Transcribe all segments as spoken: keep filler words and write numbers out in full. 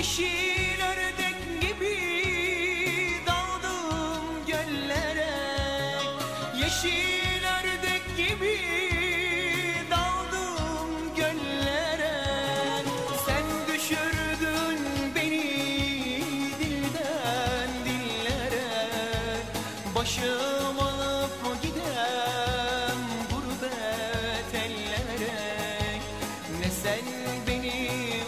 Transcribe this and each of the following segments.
Yeşil ördek gibi daldım göllere, yeşil ördek gibi daldım göllere. Sen düşürdün beni dilden dillere, başım alıp gidem gurbet ellere. Ne sen beni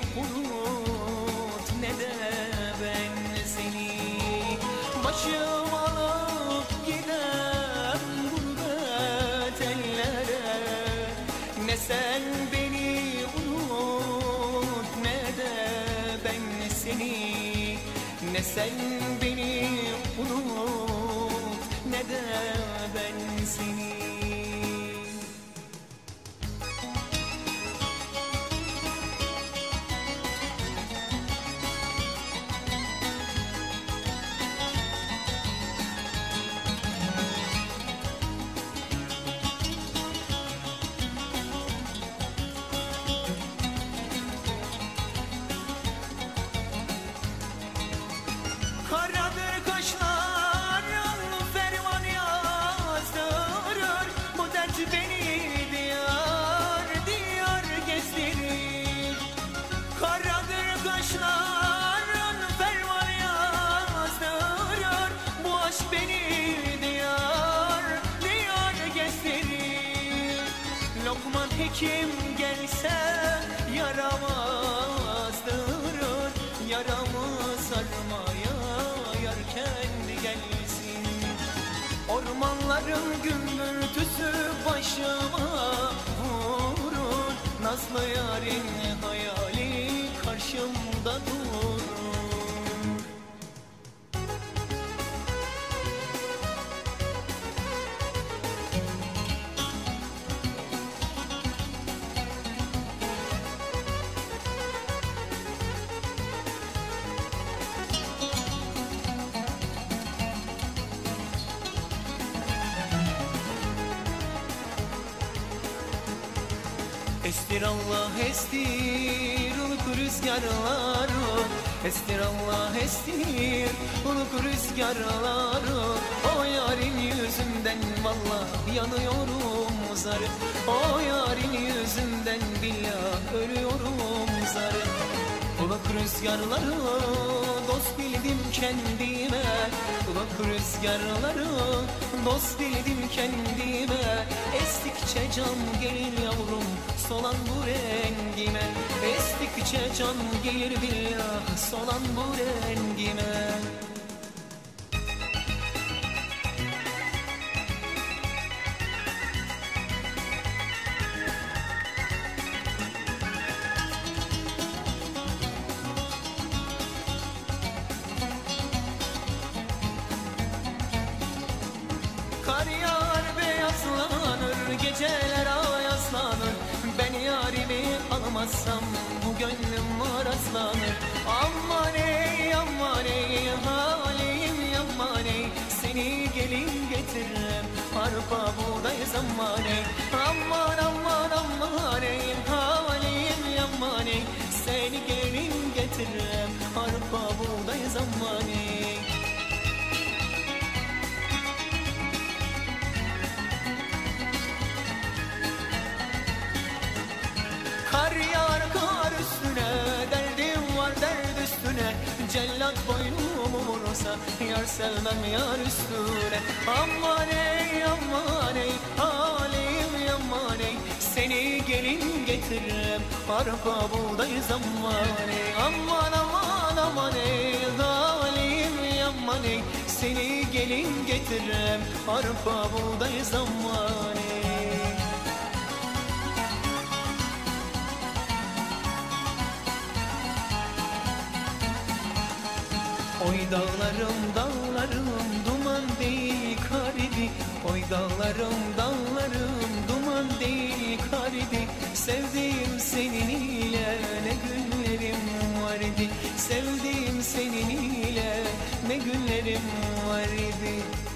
unut ne de ben seni, başım alıp gidem gurbet ellere. Ne sen beni unut ne de ben seni, ne sen beni unut ne de ben seni. Karadır kaşların ferman yazdırır, bu dert beni diyar diyar gezdirir. Karadır kaşların ferman yazdırır, bu aşk beni diyar diyar gezdirir. Lokman hekim gelse yaramı azdırır, yaramı sarmaya yar kendi gelsin. Ormanların gümbürtüsü başıma vurur, nazlı yarın hayali karşımda durur. Estir Allah estir ılık rüzgarları, estir Allah estir ılık rüzgarları. O yarın yüzünden vallahi yanıyorum zarı, o yarın yüzünden billah ölüyorum zarı. Ilık rüzgarları dost bildim kendime, ılık rüzgarları dost bildim kendime. Estikçe can gelir yavrum solan bu rengime, estikçe can gelir billah solan bu rengime. Kar yağar beyazlanır, geceler ayazlanır. Ben yarimi almazsam bu gönlüm marazlanır. Aman ey aman ey halim yaman ey, seni gelin getiririm arpa buğday zaman ey. Aman aman aman ey halim yaman ey, seni gelin getiririm arpa buğday zaman ey. Kar yağar kar üstüne, derdim var derd üstüne. Cellat boynumu vursa yar sevmem yar üstüne. Aman ey aman ey halim yaman ey, seni gelin getiririm arpa buğday zaman ey. Aman aman aman ey halim yaman ey, seni gelin getiririm arpa buğday zaman ey. Oy dağlarım dağlarım duman değil kar idi, oy dağlarım dağlarım duman değil kar idi. Sevdiğim senin ile ne günlerim var idi, sevdiğim senin ile ne günlerim var idi.